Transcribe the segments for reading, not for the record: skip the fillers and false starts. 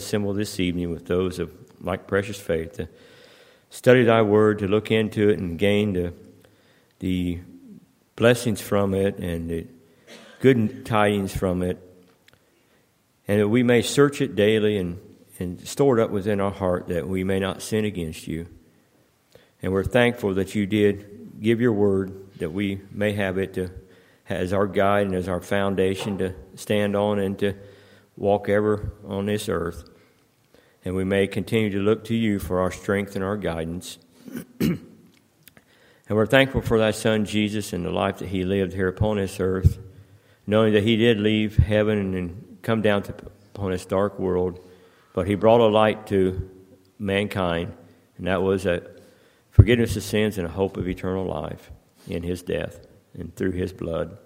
assembled this evening with those of like precious faith to study thy word, to look into it and gain the blessings from it and the good tidings from it, and that we may search it daily and store it up within our heart that we may not sin against you. And we're thankful that you did give your word, that we may have it as our guide and as our foundation to stand on and to walk ever on this earth. And we may continue to look to you for our strength and our guidance. And we're thankful for thy Son, Jesus, and the life that he lived here upon this earth, knowing that he did leave heaven and come down upon this dark world, but he brought a light to mankind, and that was a forgiveness of sins and a hope of eternal life in his death and through his blood.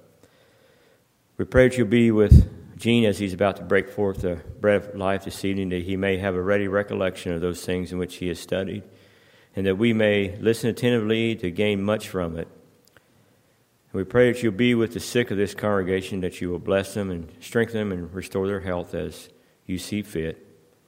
We pray that you'll be with Gene as he's about to break forth the bread of life this evening, that he may have a ready recollection of those things in which he has studied, and that we may listen attentively to gain much from it. And we pray that you'll be with the sick of this congregation, that you will bless them and strengthen them and restore their health as you see fit.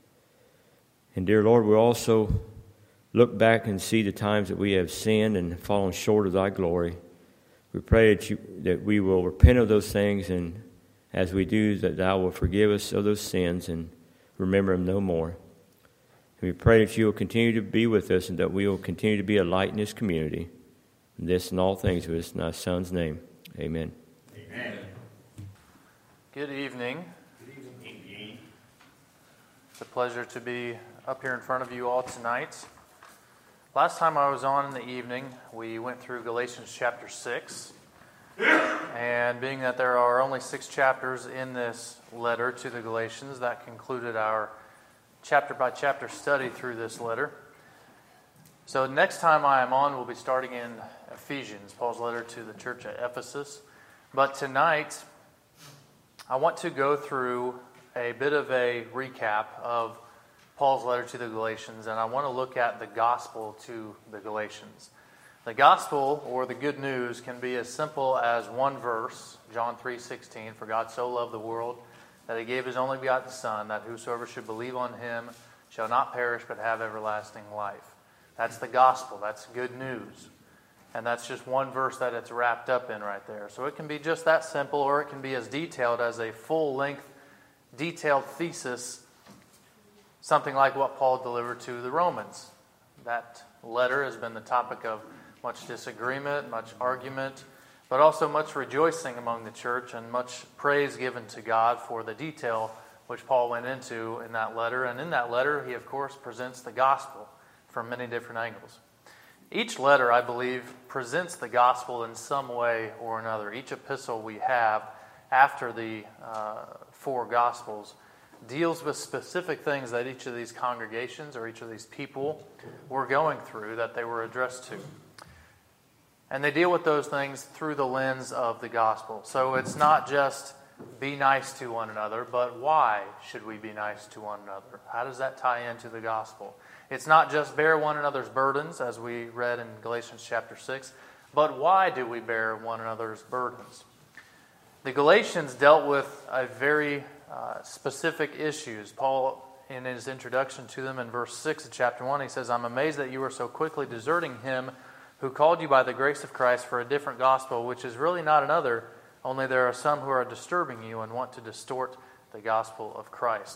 And dear Lord, we'll also look back and see the times that we have sinned and fallen short of thy glory. We pray that we will repent of those things, and as we do, that thou will forgive us of those sins and remember them no more. And we pray that you will continue to be with us and that we will continue to be a light in this community. And this and all things with us in thy Son's name. Amen. Amen. Good evening. Good evening. It's a pleasure to be up here in front of you all tonight. Last time I was on in the evening, we went through Galatians chapter 6. And being that there are only 6 chapters in this letter to the Galatians, that concluded our chapter-by-chapter study through this letter. So next time I am on, we'll be starting in Ephesians, Paul's letter to the church at Ephesus. But tonight, I want to go through a bit of a recap of Paul's letter to the Galatians, and I want to look at the gospel to the Galatians. The gospel, or the good news, can be as simple as one verse, John 3:16, "For God so loved the world that he gave his only begotten Son, that whosoever should believe on him shall not perish but have everlasting life." That's the gospel. That's good news. And that's just one verse that it's wrapped up in right there. So it can be just that simple, or it can be as detailed as a full-length, detailed thesis, something like what Paul delivered to the Romans. That letter has been the topic of much disagreement, much argument, but also much rejoicing among the church and much praise given to God for the detail which Paul went into in that letter. And in that letter, he, of course, presents the gospel from many different angles. Each letter, I believe, presents the gospel in some way or another. Each epistle we have after the 4 gospels deals with specific things that each of these congregations or each of these people were going through, that they were addressed to. And they deal with those things through the lens of the gospel. So it's not just be nice to one another, but why should we be nice to one another? How does that tie into the gospel? It's not just bear one another's burdens, as we read in Galatians chapter 6, but why do we bear one another's burdens? The Galatians dealt with a very specific issues. Paul, in his introduction to them in verse 6 of chapter 1, he says, "I'm amazed that you are so quickly deserting him who called you by the grace of Christ for a different gospel, which is really not another, only there are some who are disturbing you and want to distort the gospel of Christ."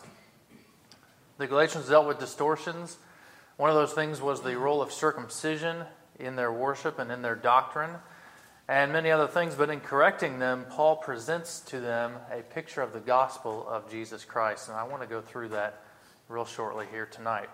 The Galatians dealt with distortions. One of those things was the role of circumcision in their worship and in their doctrine, and many other things. But in correcting them, Paul presents to them a picture of the gospel of Jesus Christ. And I want to go through that real shortly here tonight.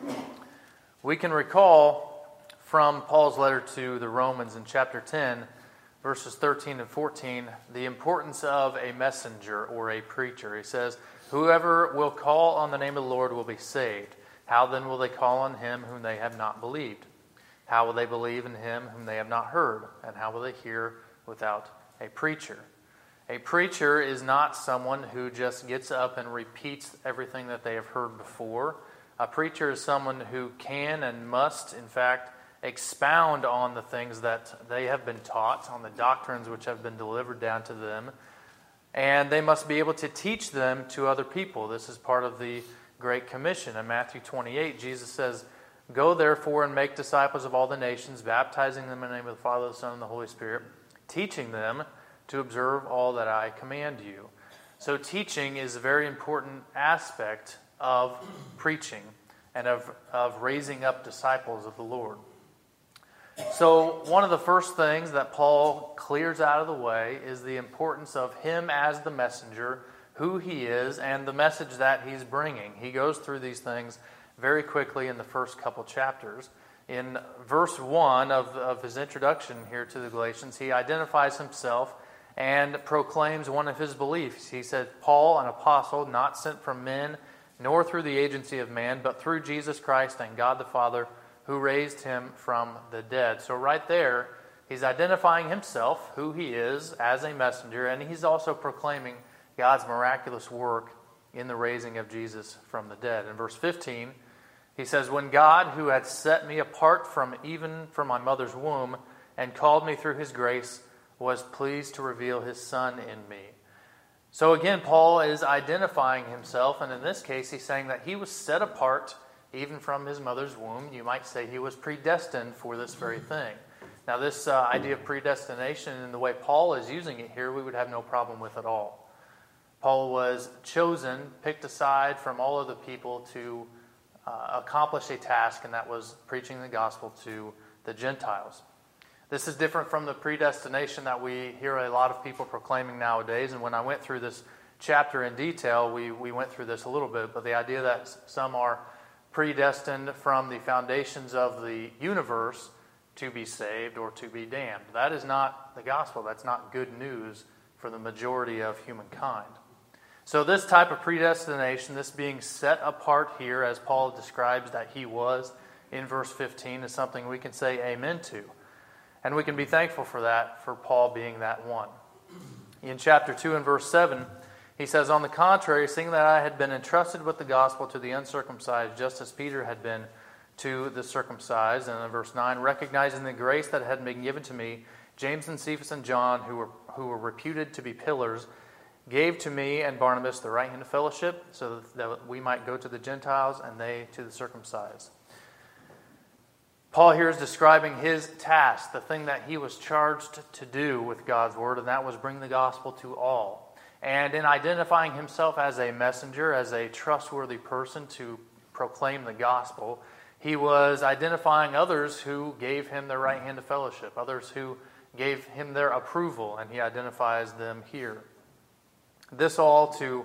We can recall from Paul's letter to the Romans in chapter 10, verses 13 and 14, the importance of a messenger or a preacher. He says, "Whoever will call on the name of the Lord will be saved. How then will they call on him whom they have not believed? How will they believe in him whom they have not heard? And how will they hear without a preacher?" A preacher is not someone who just gets up and repeats everything that they have heard before. A preacher is someone who can and must, in fact, expound on the things that they have been taught, on the doctrines which have been delivered down to them, and they must be able to teach them to other people. This is part of the Great Commission. In Matthew 28, Jesus says, "Go therefore and make disciples of all the nations, baptizing them in the name of the Father, the Son, and the Holy Spirit, teaching them to observe all that I command you." So teaching is a very important aspect of preaching and of raising up disciples of the Lord. So one of the first things that Paul clears out of the way is the importance of him as the messenger, who he is, and the message that he's bringing. He goes through these things very quickly in the first couple chapters. In verse 1 of his introduction here to the Galatians, he identifies himself and proclaims one of his beliefs. He said, "Paul, an apostle, not sent from men, nor through the agency of man, but through Jesus Christ and God the Father, who raised him from the dead." So right there, he's identifying himself, who he is, as a messenger, and he's also proclaiming God's miraculous work in the raising of Jesus from the dead. In verse 15, he says, "When God, who had set me apart from even from my mother's womb, and called me through his grace, was pleased to reveal his Son in me." So again, Paul is identifying himself, and in this case, he's saying that he was set apart even from his mother's womb. You might say he was predestined for this very thing. Now, this idea of predestination, in the way Paul is using it here, we would have no problem with at all. Paul was chosen, picked aside from all of the people to accomplish a task, and that was preaching the gospel to the Gentiles. This is different from the predestination that we hear a lot of people proclaiming nowadays. And when I went through this chapter in detail, we went through this a little bit, but the idea that some are predestined from the foundations of the universe to be saved or to be damned. That is not the gospel. That's not good news for the majority of humankind. So this type of predestination, this being set apart here, as Paul describes that he was in verse 15, is something we can say amen to. And we can be thankful for that, for Paul being that one. In chapter 2 and verse 7, he says, "On the contrary, seeing that I had been entrusted with the gospel to the uncircumcised, just as Peter had been to the circumcised." And in verse 9, "Recognizing the grace that had been given to me, James and Cephas and John, who were reputed to be pillars, gave to me and Barnabas the right hand of fellowship, so that we might go to the Gentiles and they to the circumcised." Paul here is describing his task, the thing that he was charged to do with God's word, and that was bring the gospel to all. And in identifying himself as a messenger, as a trustworthy person to proclaim the gospel, he was identifying others who gave him the right hand of fellowship, others who gave him their approval, and he identifies them here. This all to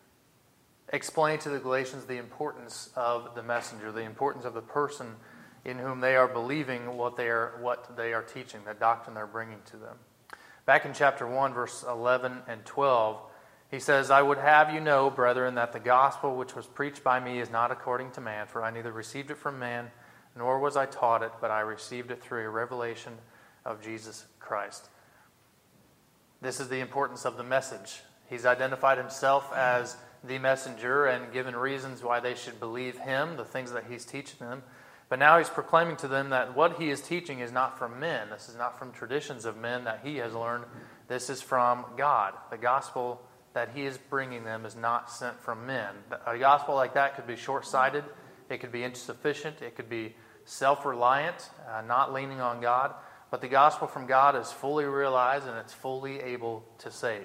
explain to the Galatians the importance of the messenger, the importance of the person in whom they are believing what they are teaching, the doctrine they're bringing to them. Back in chapter 1, verse 11 and 12, he says, "I would have you know, brethren, that the gospel which was preached by me is not according to man, for I neither received it from man, nor was I taught it, but I received it through a revelation of Jesus Christ." This is the importance of the message. He's identified himself as the messenger and given reasons why they should believe him, the things that he's teaching them. But now he's proclaiming to them that what he is teaching is not from men. This is not from traditions of men that he has learned. This is from God. The gospel that he is bringing them is not sent from men. A gospel like that could be short-sighted. It could be insufficient. It could be self-reliant, not leaning on God. But the gospel from God is fully realized and it's fully able to save.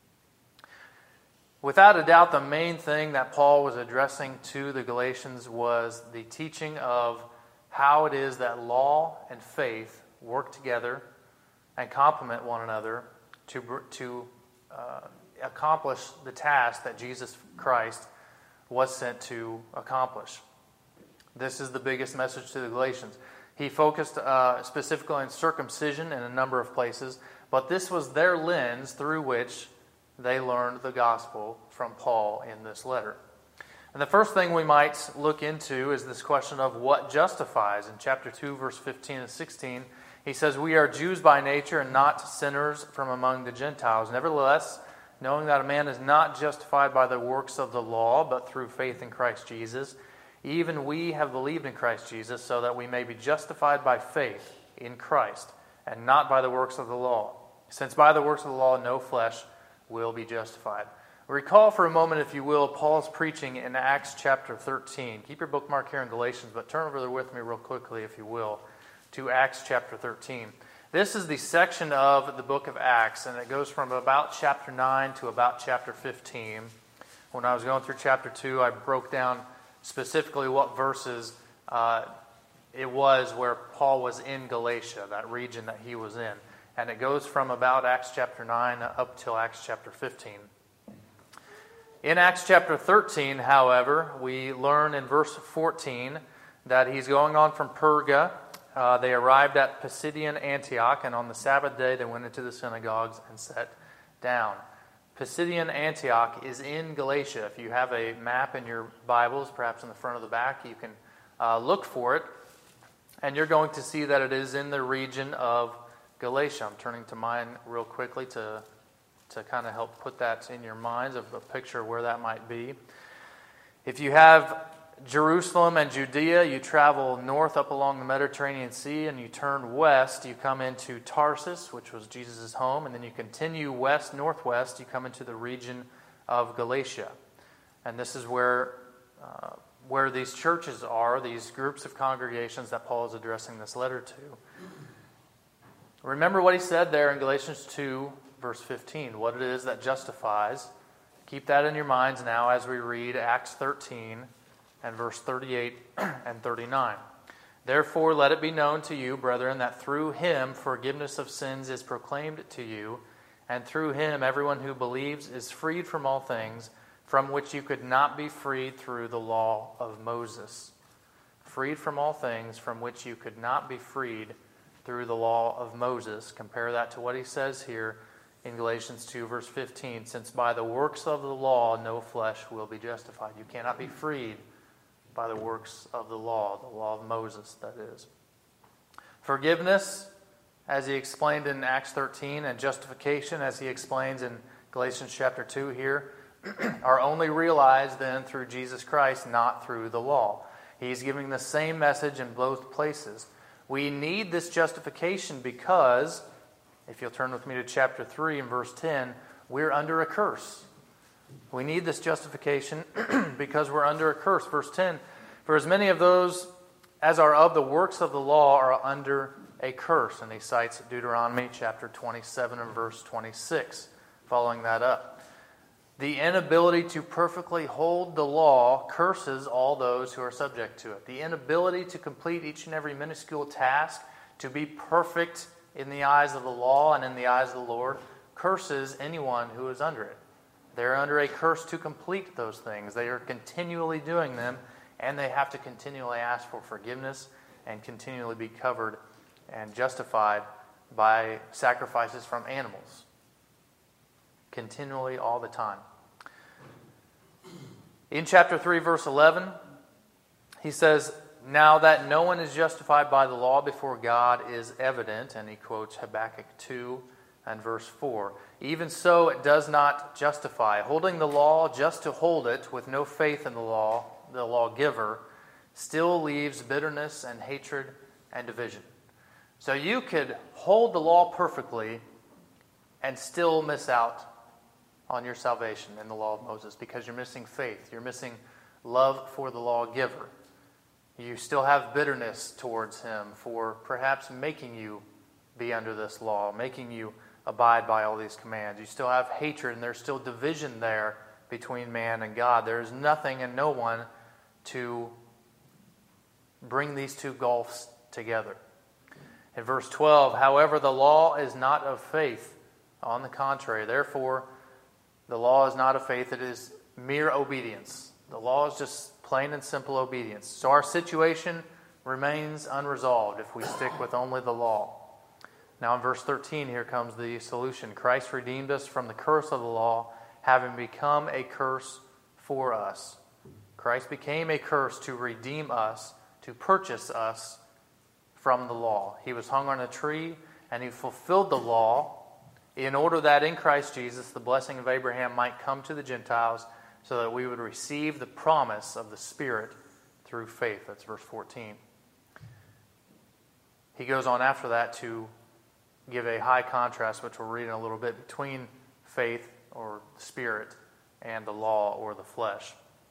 Without a doubt, the main thing that Paul was addressing to the Galatians was the teaching of how it is that law and faith work together and complement one another to accomplish the task that Jesus Christ was sent to accomplish. This is the biggest message to the Galatians. He focused specifically on circumcision in a number of places, but this was their lens through which they learned the gospel from Paul in this letter. And the first thing we might look into is this question of what justifies. In chapter 2, verse 15 and 16, he says, "We are Jews by nature and not sinners from among the Gentiles. Nevertheless, knowing that a man is not justified by the works of the law, but through faith in Christ Jesus, even we have believed in Christ Jesus, so that we may be justified by faith in Christ, and not by the works of the law. Since by the works of the law no flesh will be justified." Recall for a moment, if you will, Paul's preaching in Acts chapter 13. Keep your bookmark here in Galatians, but turn over there with me real quickly, if you will, to Acts chapter 13. This is the section of the book of Acts, and it goes from about chapter 9 to about chapter 15. When I was going through chapter 2, I broke down specifically what verses it was where Paul was in Galatia, that region that he was in. And it goes from about Acts chapter 9 up till Acts chapter 15. In Acts chapter 13, however, we learn in verse 14 that he's going on from Perga. They arrived at Pisidian Antioch, and on the Sabbath day they went into the synagogues and sat down. Pisidian Antioch is in Galatia. If you have a map in your Bibles, perhaps in the front or the back, you can look for it, and you're going to see that it is in the region of Galatia. I'm turning to mine real quickly to kind of help put that in your minds of a picture of where that might be. If you have Jerusalem and Judea, you travel north up along the Mediterranean Sea, and you turn west, you come into Tarsus, which was Jesus' home, and then you continue west, northwest, you come into the region of Galatia. And this is where these churches are, these groups of congregations that Paul is addressing this letter to. Remember what he said there in Galatians 2, verse 15, what it is that justifies. Keep that in your minds now as we read Acts 13 and verse 38 and 39. Therefore, let it be known to you, brethren, that through him forgiveness of sins is proclaimed to you, and through him everyone who believes is freed from all things from which you could not be freed through the law of Moses. Freed from all things from which you could not be freed through the law of Moses. Compare that to what he says here in Galatians 2, verse 15. Since by the works of the law no flesh will be justified. You cannot be freed by the works of the law of Moses, that is. Forgiveness, as he explained in Acts 13, and justification, as he explains in Galatians chapter 2 here, are only realized then through Jesus Christ, not through the law. He's giving the same message in both places. We need this justification because, if you'll turn with me to chapter 3 and verse 10, we're under a curse. We need this justification because we're under a curse. Verse 10, for as many of those as are of the works of the law are under a curse. And he cites Deuteronomy chapter 27 and verse 26, following that up. The inability to perfectly hold the law curses all those who are subject to it. The inability to complete each and every minuscule task, to be perfect in the eyes of the law and in the eyes of the Lord, curses anyone who is under it. They're under a curse to complete those things. They are continually doing them, and they have to continually ask for forgiveness and continually be covered and justified by sacrifices from animals. Continually, all the time. In chapter 3, verse 11, he says, now that no one is justified by the law before God is evident, and he quotes Habakkuk 2 and verse 4. Even so, it does not justify. Holding the law just to hold it with no faith in the lawgiver, still leaves bitterness and hatred and division. So you could hold the law perfectly and still miss out on your salvation in the law of Moses because you're missing faith. You're missing love for the lawgiver. You still have bitterness towards him for perhaps making you be under this law, making you abide by all these commands. You still have hatred, and there's still division there between man and God. There is nothing and no one to bring these two gulfs together. In verse 12, however, the law is not of faith. On the contrary, therefore, the law is not of faith, it is mere obedience. The law is just plain and simple obedience. So our situation remains unresolved if we stick with only the law. Now in verse 13, here comes the solution. Christ redeemed us from the curse of the law, having become a curse for us. Christ became a curse to redeem us, to purchase us from the law. He was hung on a tree, and he fulfilled the law in order that in Christ Jesus the blessing of Abraham might come to the Gentiles so that we would receive the promise of the Spirit through faith. That's verse 14. He goes on after that to give a high contrast, which we'll read in a little bit, between faith or the Spirit and the law or the flesh.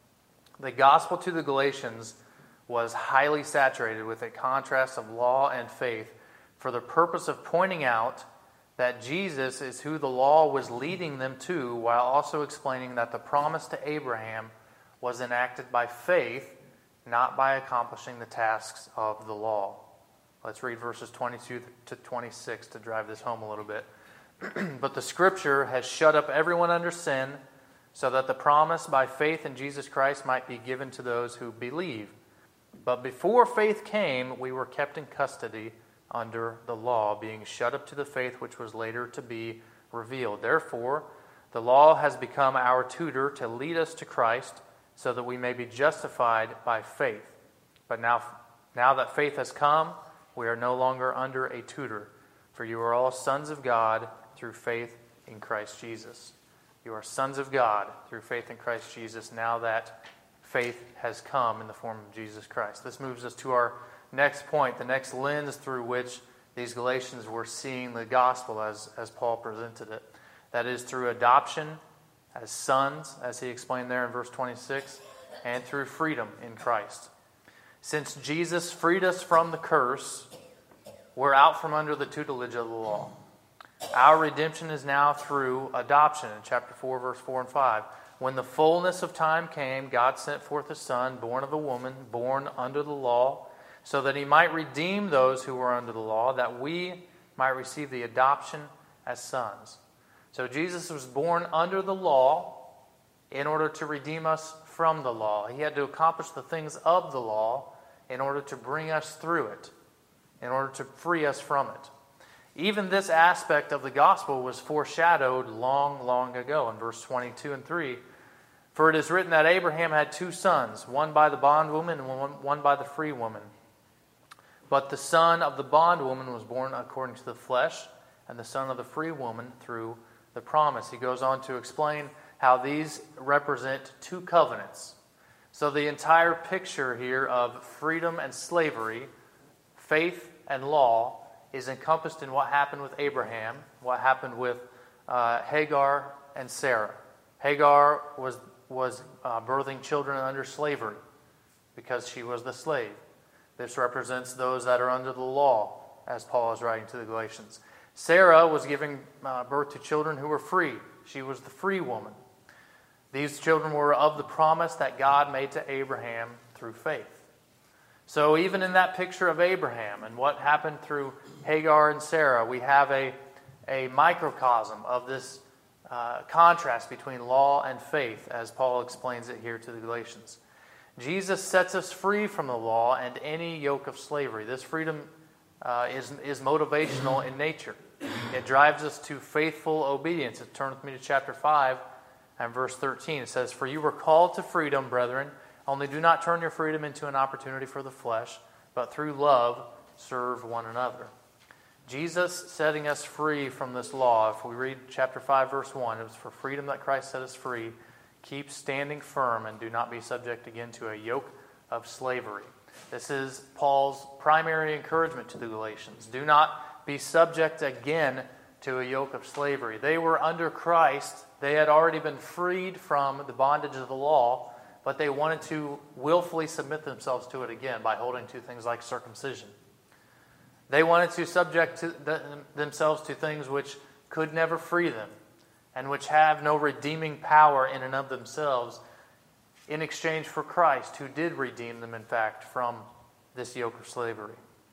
The gospel to the Galatians was highly saturated with a contrast of law and faith for the purpose of pointing out that Jesus is who the law was leading them to, while also explaining that the promise to Abraham was enacted by faith, not by accomplishing the tasks of the law. Let's read verses 22 to 26 to drive this home a little bit. But the Scripture has shut up everyone under sin, so that the promise by faith in Jesus Christ might be given to those who believe. But before faith came, we were kept in custody under the law, being shut up to the faith which was later to be revealed. Therefore, the law has become our tutor to lead us to Christ, so that we may be justified by faith. But now that faith has come, we are no longer under a tutor, for you are all sons of God through faith in Christ Jesus. You are sons of God through faith in Christ Jesus, now that faith has come in the form of Jesus Christ. This moves us to our next point, the next lens through which these Galatians were seeing the gospel as Paul presented it. That is through adoption as sons, as he explained there in verse 26, and through freedom in Christ. Since Jesus freed us from the curse, we're out from under the tutelage of the law. Our redemption is now through adoption in chapter 4, verse 4 and 5. When the fullness of time came, God sent forth His Son, born of a woman, born under the law, so that He might redeem those who were under the law, that we might receive the adoption as sons. So Jesus was born under the law in order to redeem us from the law. He had to accomplish the things of the law in order to bring us through it, in order to free us from it. Even this aspect of the gospel was foreshadowed long, long ago in verse 22 and 3. For it is written that Abraham had two sons, one by the bondwoman and one by the free woman. But the son of the bondwoman was born according to the flesh, and the son of the free woman through the promise. He goes on to explain how these represent two covenants. So the entire picture here of freedom and slavery, faith and law, is encompassed in what happened with Abraham, what happened with Hagar and Sarah. Hagar was birthing children under slavery because she was the slave. This represents those that are under the law, as Paul is writing to the Galatians. Sarah was giving birth to children who were free. She was the free woman. These children were of the promise that God made to Abraham through faith. So even in that picture of Abraham and what happened through Hagar and Sarah, we have a microcosm of this contrast between law and faith, as Paul explains it here to the Galatians. Jesus sets us free from the law and any yoke of slavery. This freedom is motivational in nature. It drives us to faithful obedience. Turn with me to chapter 5 and verse 13. It says, "For you were called to freedom, brethren. Only do not turn your freedom into an opportunity for the flesh, but through love serve one another." Jesus setting us free from this law. If we read chapter 5, verse 1, it was for freedom that Christ set us free. Keep standing firm and do not be subject again to a yoke of slavery. This is Paul's primary encouragement to the Galatians. Do not be subject again to a yoke of slavery. They were under Christ. They had already been freed from the bondage of the law, but they wanted to willfully submit themselves to it again by holding to things like circumcision. They wanted to subject themselves to things which could never free them and which have no redeeming power in and of themselves, in exchange for Christ, who did redeem them, in fact, from this yoke of slavery.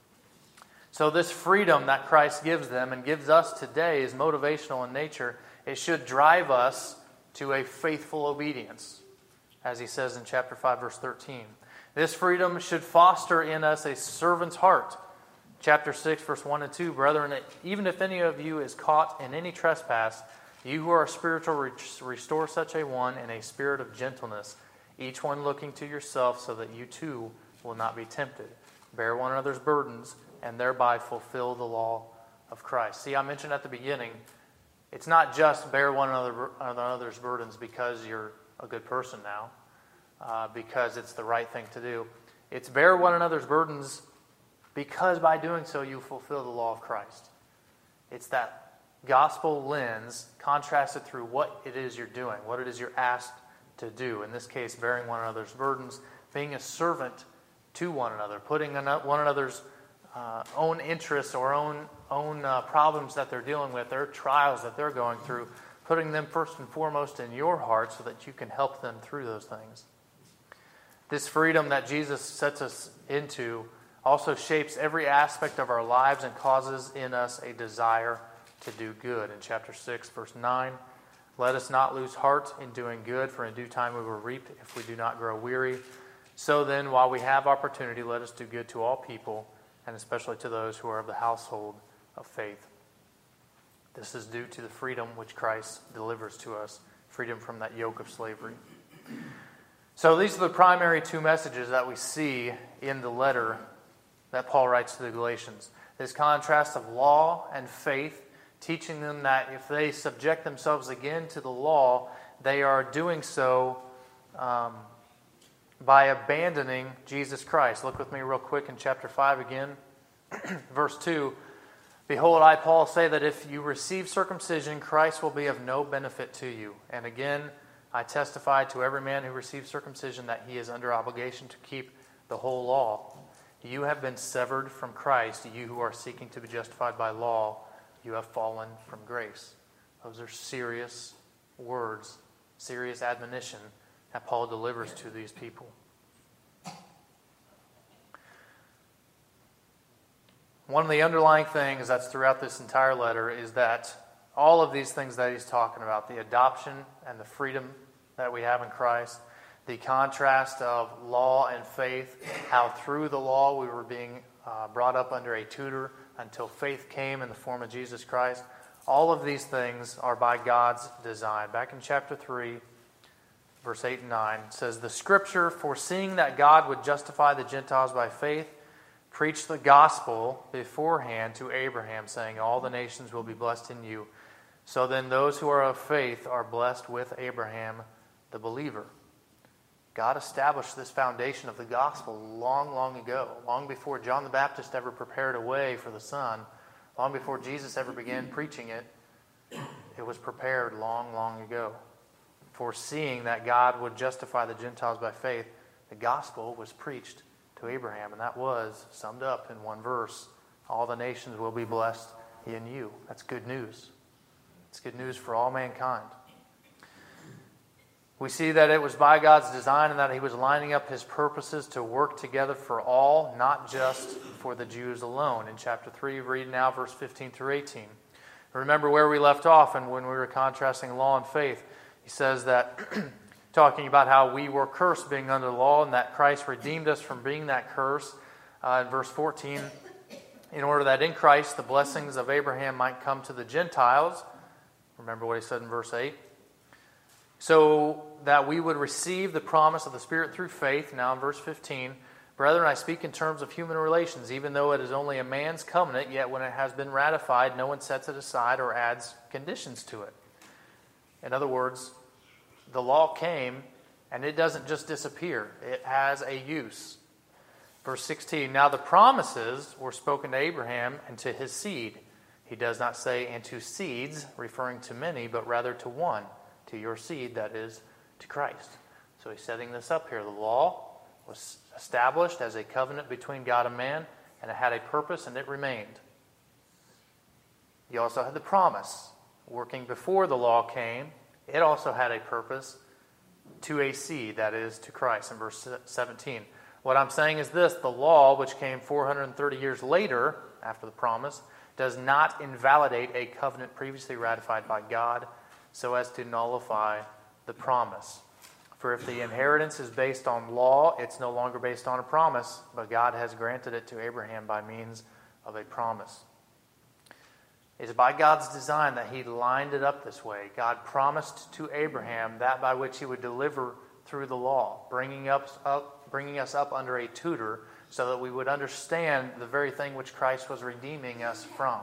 So this freedom that Christ gives them and gives us today is motivational in nature. It should drive us to a faithful obedience, as he says in chapter 5, verse 13. This freedom should foster in us a servant's heart. Chapter 6, verse 1 and 2, "Brethren, even if any of you is caught in any trespass, you who are spiritual restore such a one in a spirit of gentleness, each one looking to yourself, so that you too will not be tempted. Bear one another's burdens, and thereby fulfill the law of Christ." See, I mentioned at the beginning, it's not just bear one another's burdens because you're a good person now, because it's the right thing to do. It's bear one another's burdens because by doing so you fulfill the law of Christ. It's that gospel lens, contrast it through what it is you're doing, what it is you're asked to do. In this case, bearing one another's burdens, being a servant to one another, putting one another's own interests or own problems that they're dealing with, their trials that they're going through, putting them first and foremost in your heart so that you can help them through those things. This freedom that Jesus sets us into also shapes every aspect of our lives and causes in us a desire to do good. In chapter 6, verse 9, let us not lose heart in doing good, for in due time we will reap if we do not grow weary. So then, while we have opportunity, let us do good to all people, and especially to those who are of the household of faith. This is due to the freedom which Christ delivers to us, freedom from that yoke of slavery. So these are the primary two messages that we see in the letter that Paul writes to the Galatians. This contrast of law and faith, teaching them that if they subject themselves again to the law, they are doing so by abandoning Jesus Christ. Look with me real quick in chapter 5 again. Verse 2, behold, I, Paul, say that if you receive circumcision, Christ will be of no benefit to you. And again, I testify to every man who receives circumcision that he is under obligation to keep the whole law. You have been severed from Christ, you who are seeking to be justified by law. You have fallen from grace. Those are serious words, serious admonition that Paul delivers to these people. One of the underlying things that's throughout this entire letter is that all of these things that he's talking about, the adoption and the freedom that we have in Christ, the contrast of law and faith, how through the law we were being brought up under a tutor until faith came in the form of Jesus Christ. All of these things are by God's design. Back in chapter 3, verse 8 and 9, it says, the Scripture, foreseeing that God would justify the Gentiles by faith, preached the gospel beforehand to Abraham, saying, all the nations will be blessed in you. So then those who are of faith are blessed with Abraham, the believer. God established this foundation of the gospel long, long ago, long before John the Baptist ever prepared a way for the Son, long before Jesus ever began preaching it. It was prepared long, long ago. Foreseeing that God would justify the Gentiles by faith, the gospel was preached to Abraham, and that was summed up in one verse. All the nations will be blessed in you. That's good news. It's good news for all mankind. We see that it was by God's design and that he was lining up his purposes to work together for all, not just for the Jews alone. In chapter 3, read now verse 15 through 18. Remember where we left off and when we were contrasting law and faith. He says that, talking about how we were cursed being under the law and that Christ redeemed us from being that curse. In verse 14, in order that in Christ the blessings of Abraham might come to the Gentiles. Remember what he said in verse 8. So that we would receive the promise of the Spirit through faith. Now in verse 15, brethren, I speak in terms of human relations, even though it is only a man's covenant, yet when it has been ratified, no one sets it aside or adds conditions to it. In other words, the law came, and it doesn't just disappear. It has a use. Verse 16, now the promises were spoken to Abraham and to his seed. He does not say, and to seeds, referring to many, but rather to one, to your seed, that is, to Christ. So he's setting this up here. The law was established as a covenant between God and man, and it had a purpose, and it remained. You also had the promise. Working before the law came, it also had a purpose to a seed, that is, to Christ, in verse 17. What I'm saying is this, the law, which came 430 years later, after the promise, does not invalidate a covenant previously ratified by God, so as to nullify the promise. For if the inheritance is based on law, it's no longer based on a promise, but God has granted it to Abraham by means of a promise. It is by God's design that he lined it up this way. God promised to Abraham that by which he would deliver through the law, bringing us up under a tutor so that we would understand the very thing which Christ was redeeming us from.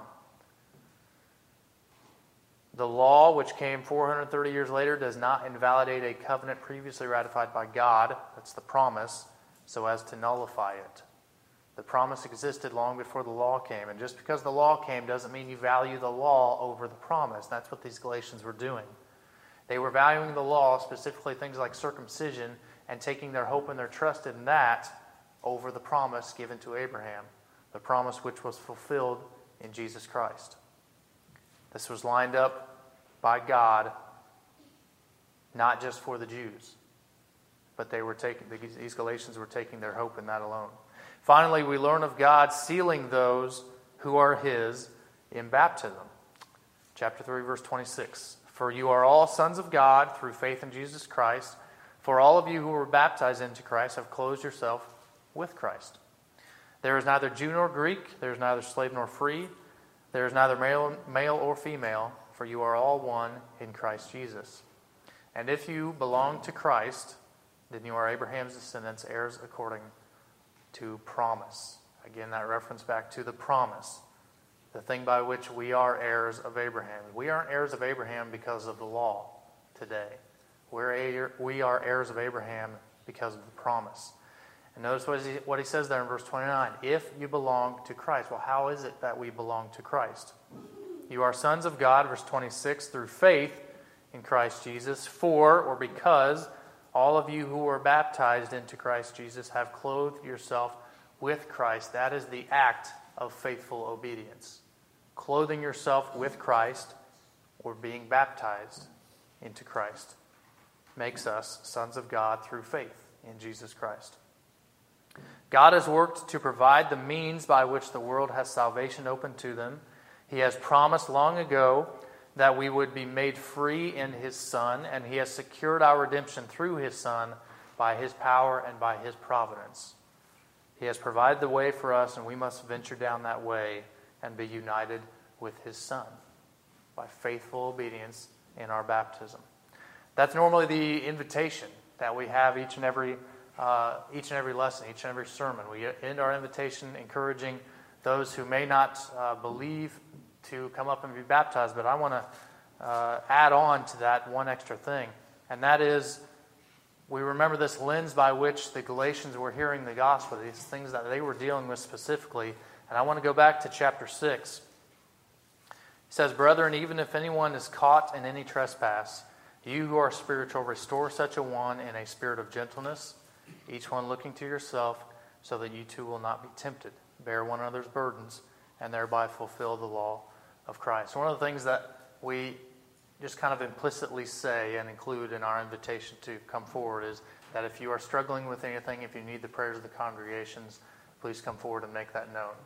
The law, which came 430 years later, does not invalidate a covenant previously ratified by God. That's the promise, so as to nullify it. The promise existed long before the law came. And just because the law came doesn't mean you value the law over the promise. That's what these Galatians were doing. They were valuing the law, specifically things like circumcision, and taking their hope and their trust in that over the promise given to Abraham, the promise which was fulfilled in Jesus Christ. This was lined up by God, not just for the Jews, but these Galatians were taking their hope in that alone. Finally, we learn of God sealing those who are His in baptism. Chapter 3, verse 26. For you are all sons of God through faith in Jesus Christ. For all of you who were baptized into Christ have clothed yourself with Christ. There is neither Jew nor Greek. There is neither slave nor free. There is neither male or female. For you are all one in Christ Jesus. And if you belong to Christ, then you are Abraham's descendants, heirs according to promise. Again, that reference back to the promise. The thing by which we are heirs of Abraham. We aren't heirs of Abraham because of the law today. We are heirs of Abraham because of the promise. And notice what he says there in verse 29. If you belong to Christ. Well, how is it that we belong to Christ? You are sons of God, verse 26, through faith in Christ Jesus. For, or because, all of you who were baptized into Christ Jesus have clothed yourself with Christ. That is the act of faithful obedience. Clothing yourself with Christ or being baptized into Christ makes us sons of God through faith in Jesus Christ. God has worked to provide the means by which the world has salvation open to them. He has promised long ago that we would be made free in His Son, and He has secured our redemption through His Son by His power and by His providence. He has provided the way for us, and we must venture down that way and be united with His Son by faithful obedience in our baptism. That's normally the invitation that we have each and every lesson, each and every sermon. We end our invitation encouraging those who may not believe to come up and be baptized, but I want to add on to that one extra thing, and that is we remember this lens by which the Galatians were hearing the gospel, these things that they were dealing with specifically. And I want to go back to chapter 6. He says, Brethren, even if anyone is caught in any trespass, you who are spiritual, restore such a one in a spirit of gentleness, each one looking to yourself, so that you too will not be tempted. Bear one another's burdens, and thereby fulfill the law of Christ. One of the things that we just kind of implicitly say and include in our invitation to come forward is that if you are struggling with anything, if you need the prayers of the congregations, please come forward and make that known.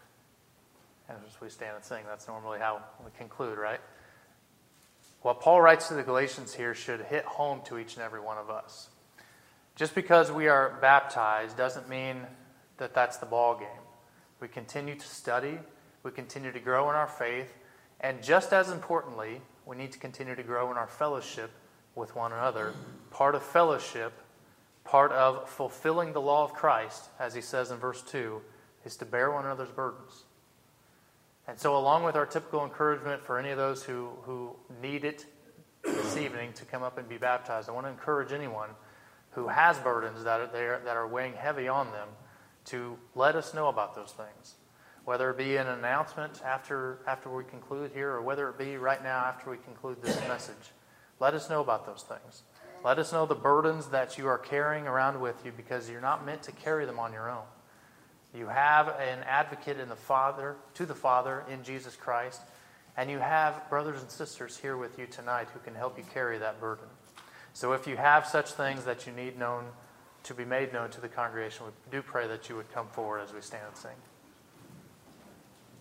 And as we stand and sing, that's normally how we conclude, right? What Paul writes to the Galatians here should hit home to each and every one of us. Just because we are baptized doesn't mean that that's the ball game. We continue to study, we continue to grow in our faith, and just as importantly, we need to continue to grow in our fellowship with one another. Part of fellowship, part of fulfilling the law of Christ, as he says in verse 2, is to bear one another's burdens. And so along with our typical encouragement for any of those who need it this evening to come up and be baptized, I want to encourage anyone who has burdens that are weighing heavy on them to let us know about those things. Whether it be an announcement after we conclude here, or whether it be right now after we conclude this message. Let us know about those things. Let us know the burdens that you are carrying around with you, because you're not meant to carry them on your own. You have an advocate to the Father in Jesus Christ, and you have brothers and sisters here with you tonight who can help you carry that burden. So if you have such things that you need to be made known to the congregation, we do pray that you would come forward as we stand and sing.